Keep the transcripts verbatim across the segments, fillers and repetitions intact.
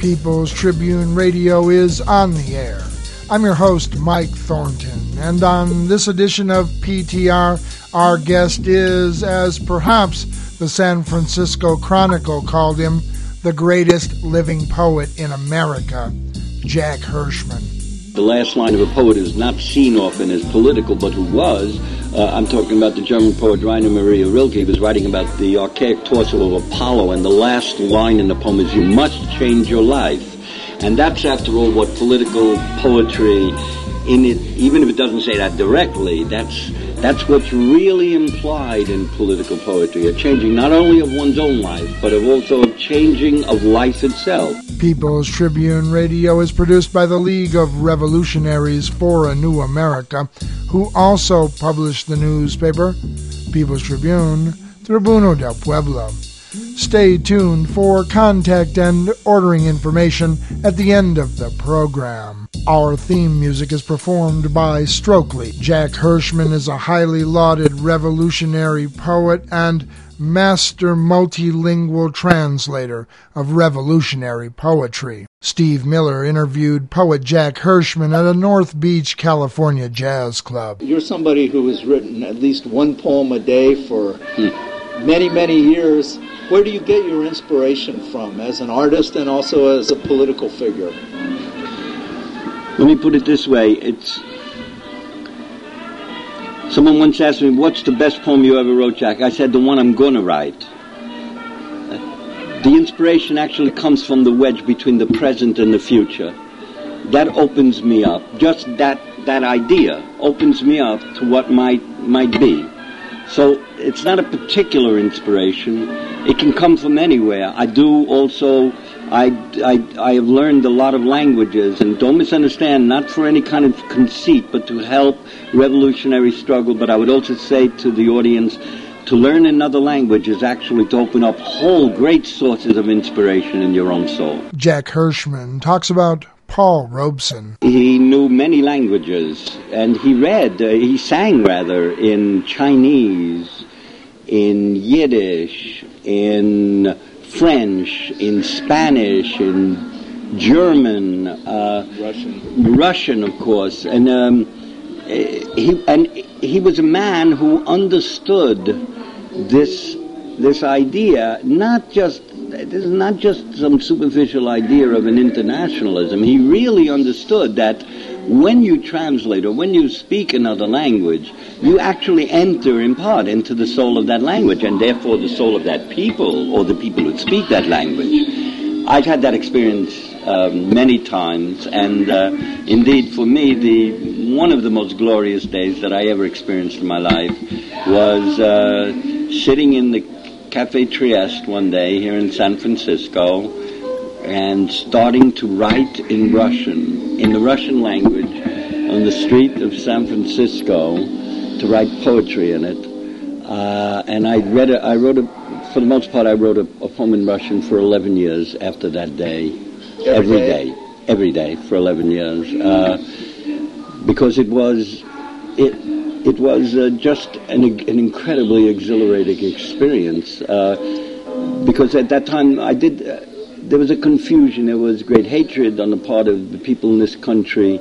People's Tribune Radio is on the air. I'm your host, Mike Thornton, and on this edition of P T R, our guest is, as perhaps the San Francisco Chronicle called him, the greatest living poet in America, Jack Hirschman. The last line of a poet is not seen often as political, but who was. Uh, I'm talking about the German poet Rainer Maria Rilke. He was writing about the archaic torso of Apollo, and the last line in the poem is, "You must change your life." And that's, after all, what political poetry, in it, even if it doesn't say that directly, that's that's what's really implied in political poetry, a changing not only of one's own life, but of also a changing of life itself. People's Tribune Radio is produced by the League of Revolutionaries for a New America, who also publish the newspaper, People's Tribune, Tribuno del Pueblo. Stay tuned for contact and ordering information at the end of the program. Our theme music is performed by Stokely. Jack Hirschman is a highly lauded revolutionary poet and master multilingual translator of revolutionary poetry. Steve Miller interviewed poet Jack Hirschman at a North Beach, California jazz club. You're somebody who has written at least one poem a day for hmm. many, many years. Where do you get your inspiration from as an artist and also as a political figure? Let me put it this way. It's someone once asked me, "What's the best poem you ever wrote, Jack?" I said, "The one I'm going to write." The inspiration actually comes from the wedge between the present and the future. That opens me up. Just that that idea opens me up to what might might be. So it's not a particular inspiration. It can come from anywhere. I do also, I, I, I have learned a lot of languages, and don't misunderstand, not for any kind of conceit, but to help revolutionary struggle. But I would also say to the audience, to learn another language is actually to open up whole great sources of inspiration in your own soul. Jack Hirschman talks about Paul Robeson. He knew many languages, and he read, uh, he sang rather, in Chinese, in Yiddish, in French, in Spanish, in German, uh, Russian, Russian, of course, and um, he and he was a man who understood this this idea, not just. This is not just some superficial idea of an internationalism. He really understood that when you translate or when you speak another language, you actually enter in part into the soul of that language, and therefore the soul of that people or the people who speak that language. I've had that experience um, many times, and uh, indeed for me, the one of the most glorious days that I ever experienced in my life was uh, sitting in the Cafe Trieste one day here in San Francisco and starting to write in Russian, in the Russian language, on the street of San Francisco, to write poetry in it. Uh, and I read it, I wrote it, for the most part, I wrote a, a poem in Russian for eleven years after that day. Every, every day? day. Every day for eleven years. Uh, because it was, it, It was uh, just an, an incredibly exhilarating experience uh, because at that time I did, uh, there was a confusion, there was great hatred on the part of the people in this country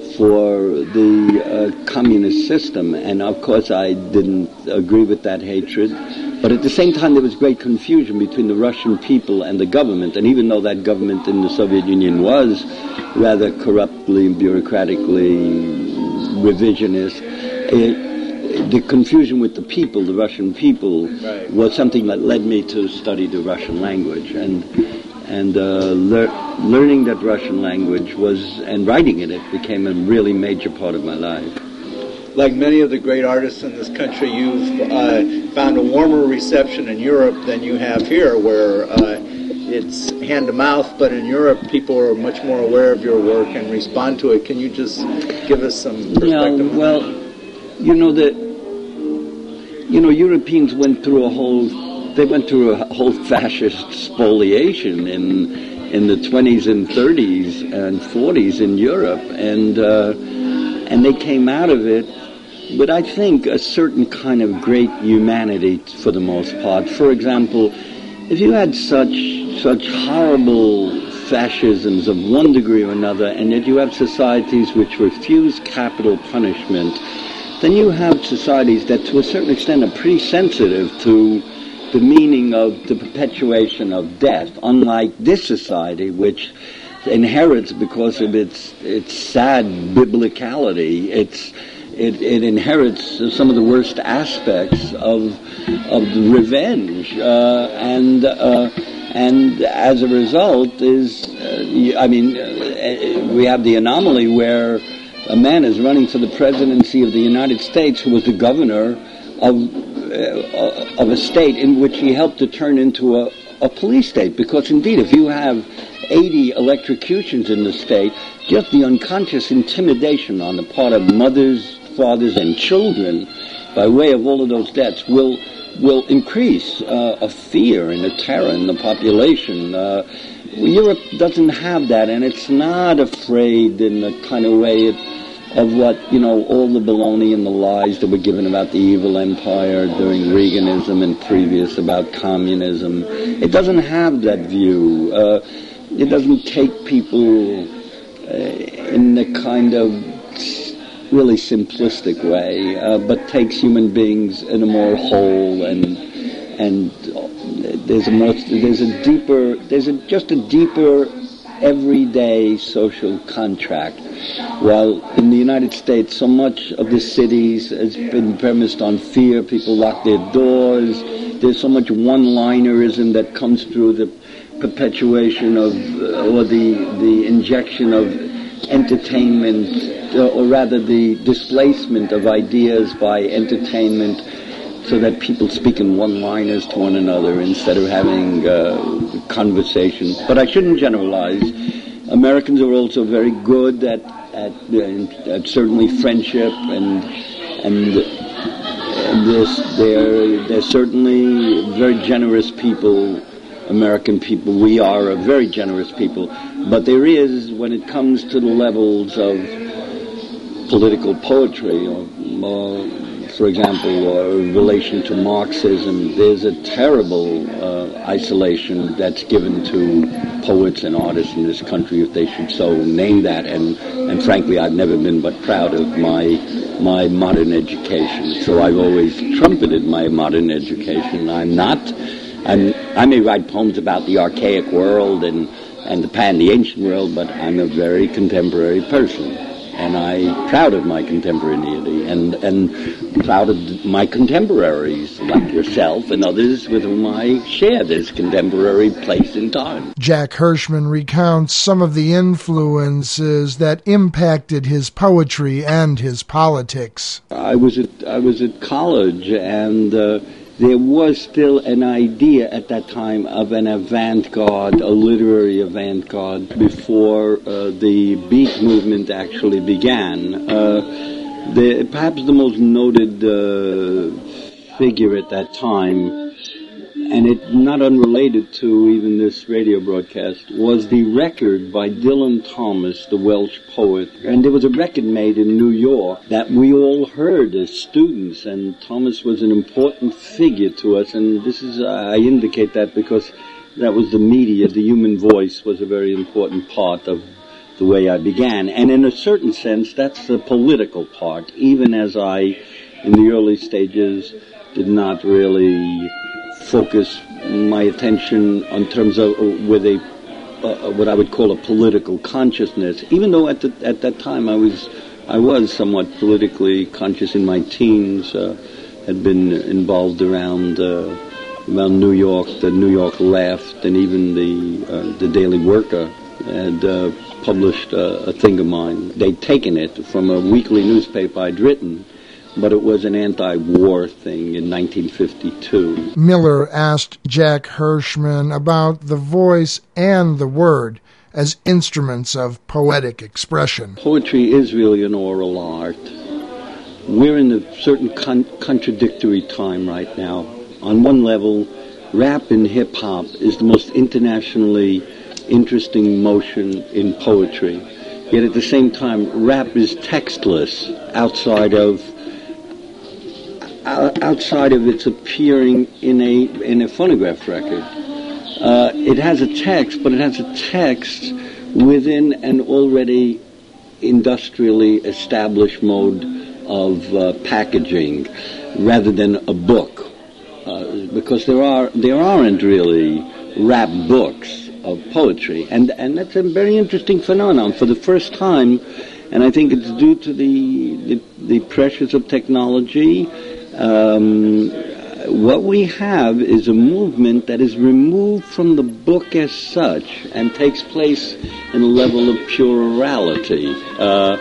for the uh, communist system, and of course I didn't agree with that hatred, but at the same time there was great confusion between the Russian people and the government, and even though that government in the Soviet Union was rather corruptly, bureaucratically revisionist, It, the confusion with the people, the Russian people, right, was something that led me to study the Russian language, and and uh, lear- learning that Russian language was, and writing in it, became a really major part of my life. Like many of the great artists in this country, you've uh, found a warmer reception in Europe than you have here, where uh, it's hand to mouth, but in Europe people are much more aware of your work and respond to it. Can you just give us some perspective? Yeah, well, you know that, you know, Europeans went through a whole, they went through a whole fascist spoliation in in the twenties and thirties and forties in Europe, and uh, and they came out of it with, I think, a certain kind of great humanity for the most part. For example, if you had such such horrible fascisms of one degree or another, and yet you have societies which refuse capital punishment, then you have societies that to a certain extent are pretty sensitive to the meaning of the perpetuation of death, unlike this society, which inherits, because of its its sad biblicality, its it, it inherits some of the worst aspects of of the revenge, uh, and uh, and as a result is, uh, I mean, uh, we have the anomaly where a man is running for the presidency of the United States who was the governor of uh, of a state in which he helped to turn into a, a police state. Because indeed, if you have eighty electrocutions in the state, just the unconscious intimidation on the part of mothers, fathers, and children by way of all of those deaths will will increase uh, a fear and a terror in the population. Uh, Europe doesn't have that, and it's not afraid in the kind of way it, of what, you know, all the baloney and the lies that were given about the evil empire during Reaganism and previous about communism. It doesn't have that view. Uh, it doesn't take people uh, in the kind of really simplistic way, uh, but takes human beings in a more whole and and there's a more there's a deeper there's a just a deeper everyday social contract. While in the United States, so much of the cities has been premised on fear. People lock their doors. There's so much one-linerism that comes through the perpetuation of uh, or the the injection of entertainment. Uh, or rather the displacement of ideas by entertainment, so that people speak in one-liners to one another instead of having uh, conversation. But I shouldn't generalize. Americans are also very good at at, uh, at certainly friendship, and and, and this, they're they're certainly very generous people. American people, we are a very generous people. But there is, when it comes to the levels of political poetry, or, or for example, or in relation to Marxism, there's a terrible uh, isolation that's given to poets and artists in this country, if they should so name that. And, and frankly, I've never been but proud of my my modern education. So I've always trumpeted my modern education. I'm not, I'm, I may write poems about the archaic world and, and the pan, the ancient world, but I'm a very contemporary person. And I'm proud of my contemporaneity, and, and proud of my contemporaries, like yourself and others with whom I share this contemporary place and time. Jack Hirschman recounts some of the influences that impacted his poetry and his politics. I was at, I was at college, and uh, there was still an idea at that time of an avant-garde, a literary avant-garde, before uh, the Beat movement actually began. Uh, the, perhaps the most noted uh, figure at that time, and it not unrelated to even this radio broadcast, was the record by Dylan Thomas, the Welsh poet. And there was a record made in New York that we all heard as students, and Thomas was an important figure to us. And this is, I indicate that because that was the media, the human voice was a very important part of the way I began. And in a certain sense, that's the political part, even as I, in the early stages, did not really focus my attention in terms of with a uh, what I would call a political consciousness. Even though at the, at that time I was I was somewhat politically conscious in my teens, uh, had been involved around uh, around New York, the New York Left, and even the uh, the Daily Worker had uh, published uh, a thing of mine. They'd taken it from a weekly newspaper I'd written, but it was an anti-war thing in nineteen fifty-two. Miller asked Jack Hirschman about the voice and the word as instruments of poetic expression. Poetry is really an oral art. We're in a certain con- contradictory time right now. On one level, rap and hip-hop is the most internationally interesting motion in poetry. Yet at the same time, rap is textless outside of outside of its appearing in a in a phonograph record. uh, it has a text, but it has a text within an already industrially established mode of uh, packaging, rather than a book, uh, because there are there aren't really rap books of poetry, and and that's a very interesting phenomenon. For the first time, and I think it's due to the the, the pressures of technology. Um, what we have is a movement that is removed from the book as such and takes place in a level of pure orality. Uh,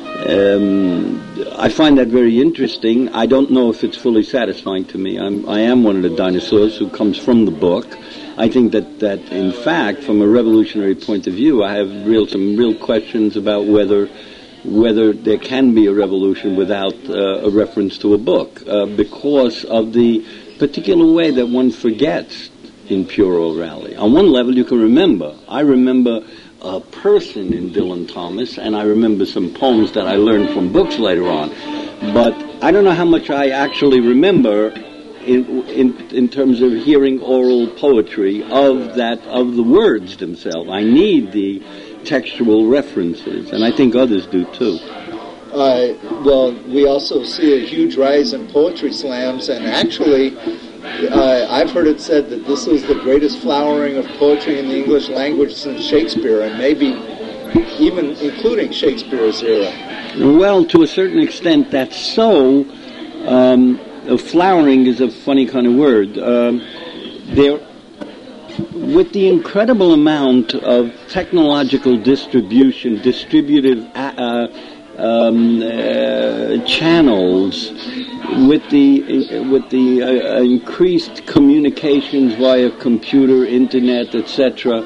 um, I find that very interesting. I don't know if it's fully satisfying to me. I'm, I am one of the dinosaurs who comes from the book. I think that, that in fact, from a revolutionary point of view, I have real some real questions about whether whether there can be a revolution without uh, a reference to a book, uh, because of the particular way that one forgets in pure orality. On one level, you can remember. I remember a person in Dylan Thomas, and I remember some poems that I learned from books later on. But I don't know how much I actually remember in in, in terms of hearing oral poetry of that of the words themselves. I need the textual references, and I think others do too. Uh, well, we also see a huge rise in poetry slams, and actually, uh, I've heard it said that this is the greatest flowering of poetry in the English language since Shakespeare, and maybe even including Shakespeare's era. Well, to a certain extent, that's so. Um, flowering is a funny kind of word. Um, there. With the incredible amount of technological distribution, distributive uh, um, uh, channels, with the uh, with the uh, increased communications via computer, internet, et cetera,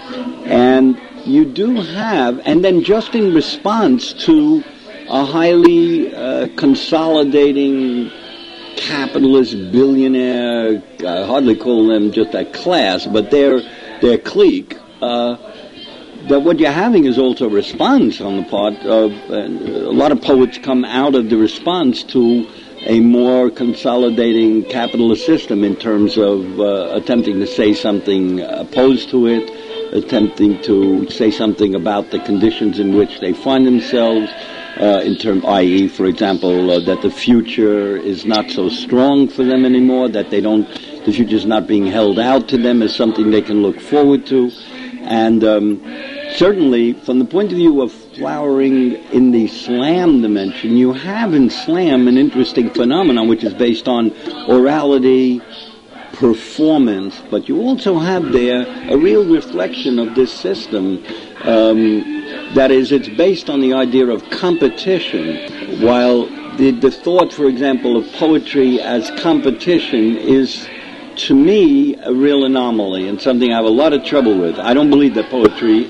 and you do have, and then just in response to a highly uh, consolidating capitalist billionaire, I hardly call them just a class, but their their clique, uh, that what you're having is also a response on the part of, uh, a lot of poets come out of the response to a more consolidating capitalist system in terms of uh, attempting to say something opposed to it, attempting to say something about the conditions in which they find themselves, Uh, in term, that is, for example, uh, that the future is not so strong for them anymore, that they don't, the future is not being held out to them as something they can look forward to. And um, certainly, from the point of view of flowering in the slam dimension, you have in slam an interesting phenomenon which is based on orality, performance, but you also have there a real reflection of this system. Um, that is, it's based on the idea of competition, while the, the thought, for example, of poetry as competition is, to me, a real anomaly and something I have a lot of trouble with. I don't believe that poetry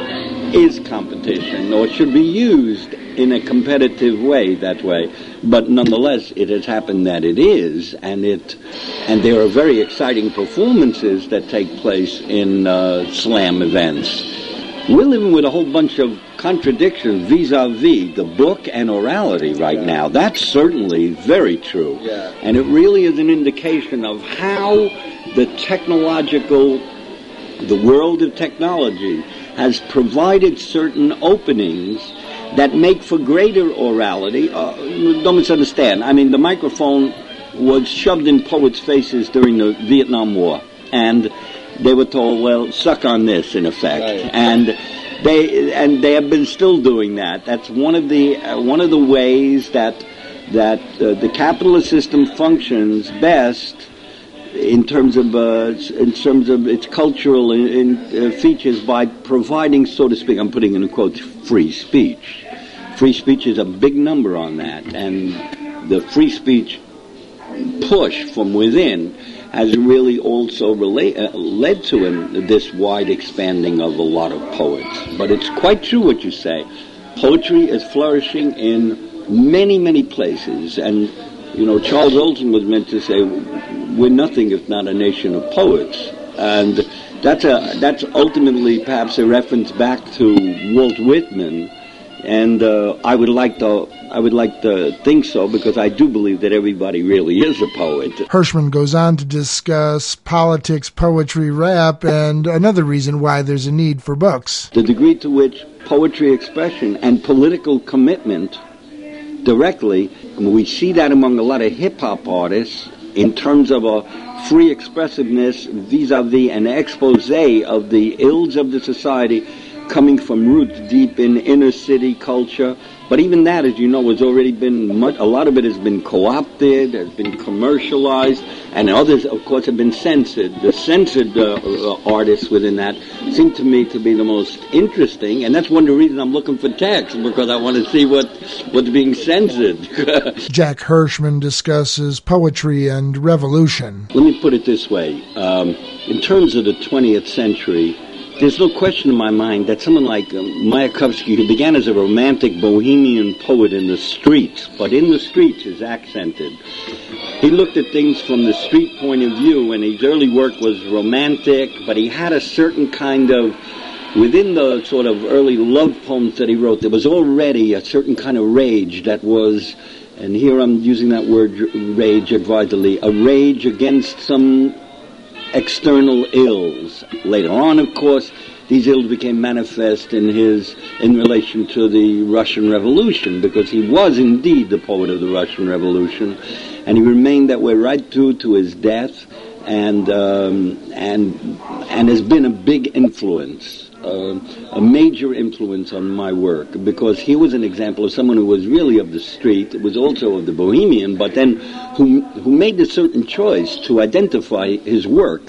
is competition, or should be used in a competitive way that way. But nonetheless, it has happened that it is, and it, and there are very exciting performances that take place in uh, slam events. We're living with a whole bunch of contradictions vis-a-vis the book and orality right yeah. now. That's certainly very true. Yeah. And it really is an indication of how the technological, the world of technology has provided certain openings that make for greater orality. Uh, don't misunderstand. I mean, the microphone was shoved in poets' faces during the Vietnam War, and they were told, well, suck on this, in effect. Right. And they and they have been still doing that. That's one of the uh, one of the ways that that uh, the capitalist system functions best in terms of uh, in terms of its cultural in, in, uh, features, by providing, so to speak, I'm putting in quotes, free speech. Free speech is a big number on that, and the free speech push from within has really also relate, uh, led to an, this wide expanding of a lot of poets. But it's quite true what you say. Poetry is flourishing in many, many places. And, you know, Charles Olson was meant to say, we're nothing if not a nation of poets. And that's a that's ultimately perhaps a reference back to Walt Whitman And uh, I would like to, I would like to think so, because I do believe that everybody really is a poet. Hirschman goes on to discuss politics, poetry, rap, and another reason why there's a need for books. The degree to which poetry expression and political commitment directly, I mean, we see that among a lot of hip-hop artists in terms of a free expressiveness vis-a-vis an expose of the ills of the society coming from roots deep in inner city culture. But even that, as you know, has already been, much, a lot of it has been co-opted, has been commercialized, and others, of course, have been censored. The censored uh, uh, artists within that seem to me to be the most interesting, and that's one of the reasons I'm looking for text, because I want to see what what's being censored. Jack Hirschman discusses poetry and revolution. Let me put it this way. Um, in terms of the twentieth century, there's no question in my mind that someone like uh, Mayakovsky, who began as a romantic bohemian poet in the streets, but in the streets is accented. He looked at things from the street point of view, and his early work was romantic, but he had a certain kind of, within the sort of early love poems that he wrote, there was already a certain kind of rage that was, and here I'm using that word rage advisedly, a rage against some external ills. Later on, of course, these ills became manifest in his in relation to the Russian Revolution, because he was indeed the poet of the Russian Revolution, and he remained that way right through to his death, and um, and and has been a big influence, uh, a major influence on my work, because he was an example of someone who was really of the street, was also of the bohemian, but then who who made a certain choice to identify his work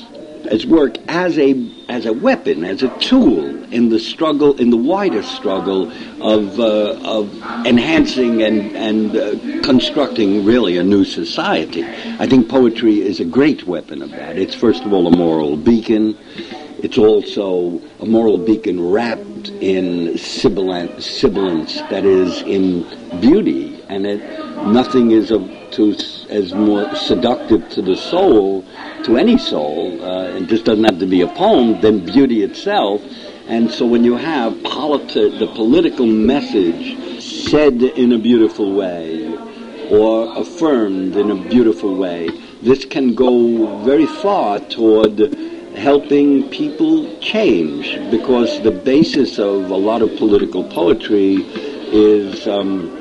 as work as a as a weapon, as a tool in the struggle, in the wider struggle of uh, of enhancing and and uh, constructing really a new society. I think poetry is a great weapon of that. It's first of all a moral beacon. It's also a moral beacon wrapped in sibilant, sibilance, that is, in beauty, and it, nothing is of, to, as more seductive to the soul, to any soul, uh, it just doesn't have to be a poem, than beauty itself. And so when you have politi- the political message said in a beautiful way, or affirmed in a beautiful way, this can go very far toward helping people change, because the basis of a lot of political poetry is um,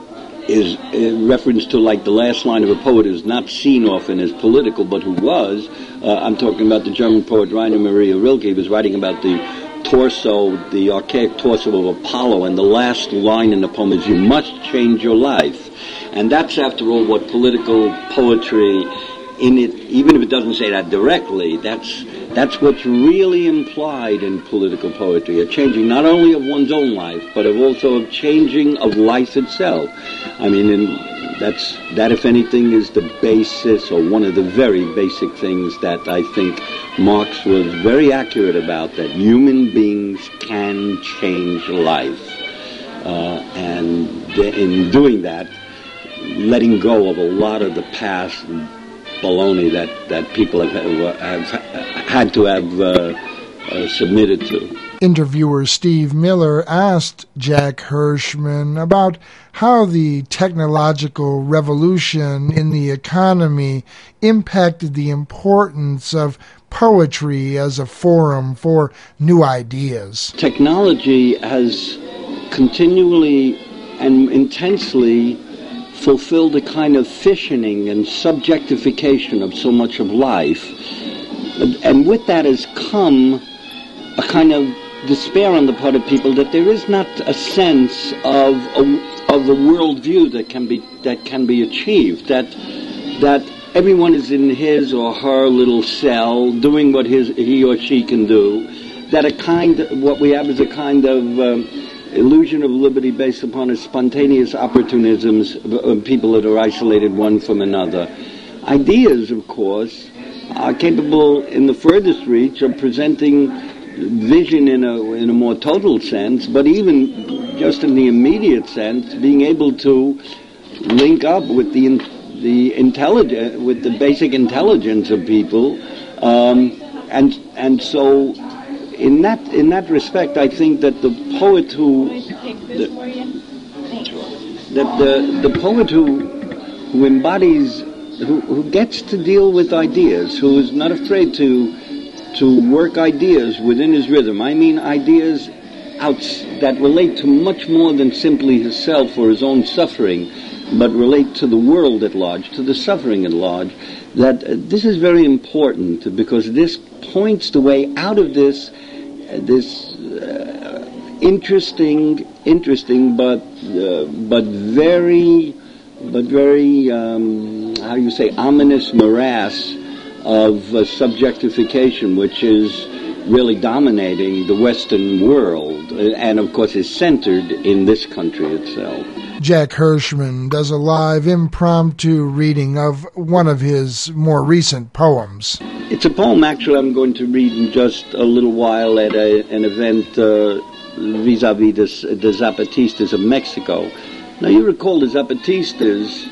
is in reference to, like, the last line of a poet who's not seen often as political, but who was. Uh, I'm talking about the German poet Rainer Maria Rilke. He was writing about the torso, the archaic torso of Apollo, and the last line in the poem is, "You must change your life." And that's, after all, what political poetry, in it, even if it doesn't say that directly, that's that's what's really implied in political poetry, a changing not only of one's own life, but of also of changing of life itself. I mean, in, that's that, if anything, is the basis, or one of the very basic things that I think Marx was very accurate about, that human beings can change life. Uh, and in doing that, letting go of a lot of the past baloney that, that people have, have had to have uh, uh, submitted to. Interviewer Steve Miller asked Jack Hirschman about how the technological revolution in the economy impacted the importance of poetry as a forum for new ideas. Technology has continually and intensely fulfilled a kind of fissioning and subjectification of so much of life. And with that has come a kind of despair on the part of people that there is not a sense of a, of a worldview that can be that can be achieved, that that everyone is in his or her little cell doing what his he or she can do, that a kind what we have is a kind of um, illusion of liberty based upon a spontaneous opportunisms of people that are isolated one from another. Ideas, of course, are capable in the furthest reach of presenting vision in a in a more total sense, but even just in the immediate sense, being able to link up with the in, the intelligent with the basic intelligence of people, um, and and so. In that in that respect, I think that the poet who the, the, the, the poet who, who embodies, who, who gets to deal with ideas, who is not afraid to to work ideas within his rhythm. I mean ideas outs, that relate to much more than simply himself or his own suffering, but relate to the world at large, to the suffering at large. That uh, this is very important because this points the way out of this uh, this uh, interesting, interesting, but uh, but very, but very um, how do you say, ominous morass of uh, subjectification, which is really dominating the Western world, and of course is centered in this country itself. Jack Hirschman does a live impromptu reading of one of his more recent poems. It's a poem, actually, I'm going to read in just a little while at a, an event uh, vis-a-vis this, the Zapatistas of Mexico. Now, you recall the Zapatistas,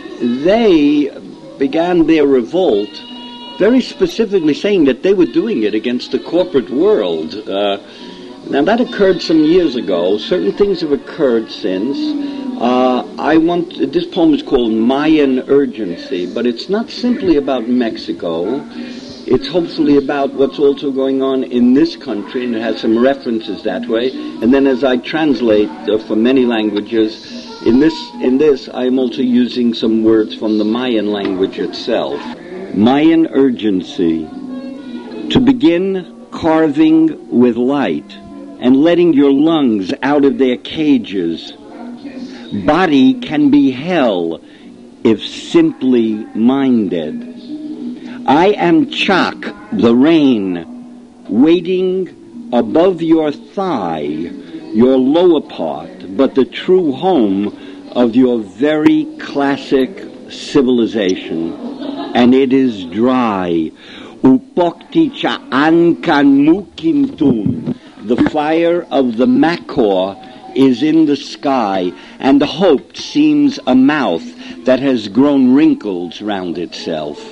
they began their revolt very specifically saying that they were doing it against the corporate world. Uh, now, that occurred some years ago. Certain things have occurred since. Uh, I want, this poem is called Mayan Urgency, but it's not simply about Mexico. It's hopefully about what's also going on in this country, and it has some references that way. And then as I translate uh, for many languages, in this, in this I am also using some words from the Mayan language itself. Mayan Urgency. To begin carving with light and letting your lungs out of their cages. Body can be hell if simply minded. I am Chak, the rain, waiting above your thigh, your lower part, but the true home of your very classic civilization. And it is dry. Upokti cha'an kan mukimtun. The fire of the Makor is in the sky, and the hope seems a mouth that has grown wrinkles round itself.